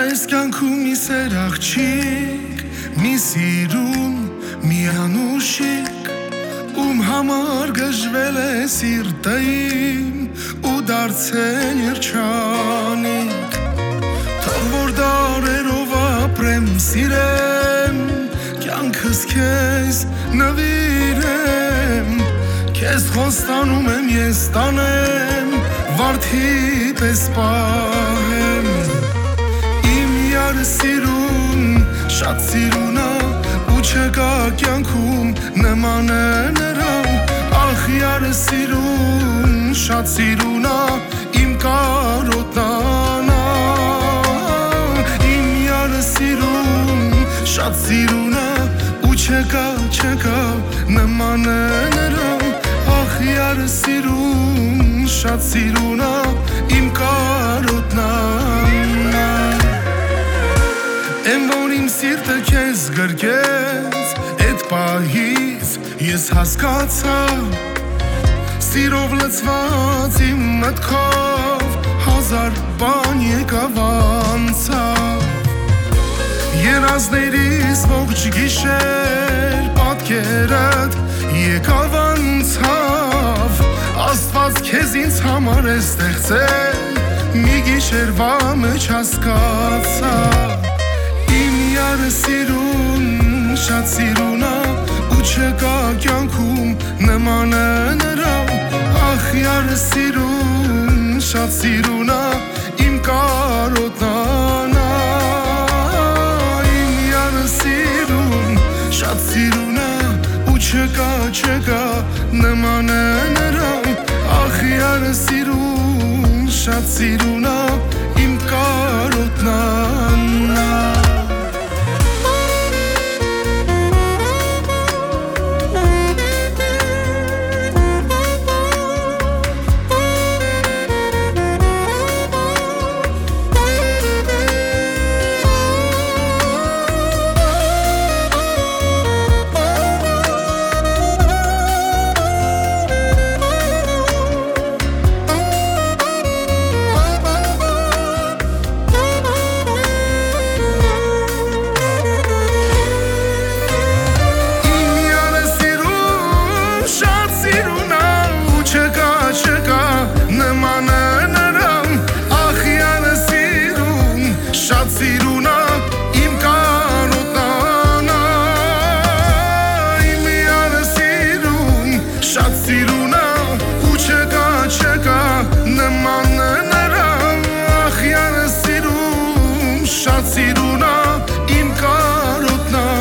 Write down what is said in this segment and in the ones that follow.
այս կյանքում մի սեր աղջիկ, մի սիրուն, մի անուշիկ, ում համար գժվել է սիրտը իմ ու դարձել երջանիկ, թող որ դարերով ապրեմ, սիրեմ, կյանքս քեզ նվիրեմ, քեզ խոստանում եմ ես տանեմ, վարդի պես պահեմ, իմ յարը սիրուն, շատ սիրուն ա, ու չկա կյանքում նման է նրան, ախ յարը սիրուն, շատ սիրուն ա, իմ կարոտն ա, իմ յարը սիրուն, շատ սիրուն ա, ու չկա նման է նրան, ախ յարը սիրուն, շատ սիրուն ա, իմ կարոտն ա, եմ որ իմ սիրտը քեզ գրկեց, էդ պահից ես հասկացա, սիրով լցված իմ մտքով, հազար բան եկավ անցավ, երազներիս ողջ գիշեր, պատկերդ եկավ անցավ, Աստված քեզ ինձ համար է ստեղծել, մի գիշերվա մեջ հասկացա, իմ յարը սիրուն, շատ սիրուն ա, ու չկա կյանքում նման է նրան, ախ յարը սիրուն, շատ սիրուն ա, իմ կարոտն ա, իմ յարը սիրուն, շատ սիրուն ա, ու չկա նման է նրան, ախ յարը սիրուն, շատ սիրուն ա, իմ կարոտն ա,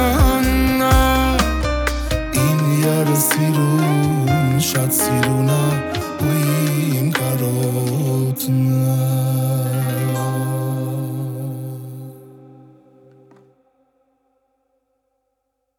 Շատ սիրուն ա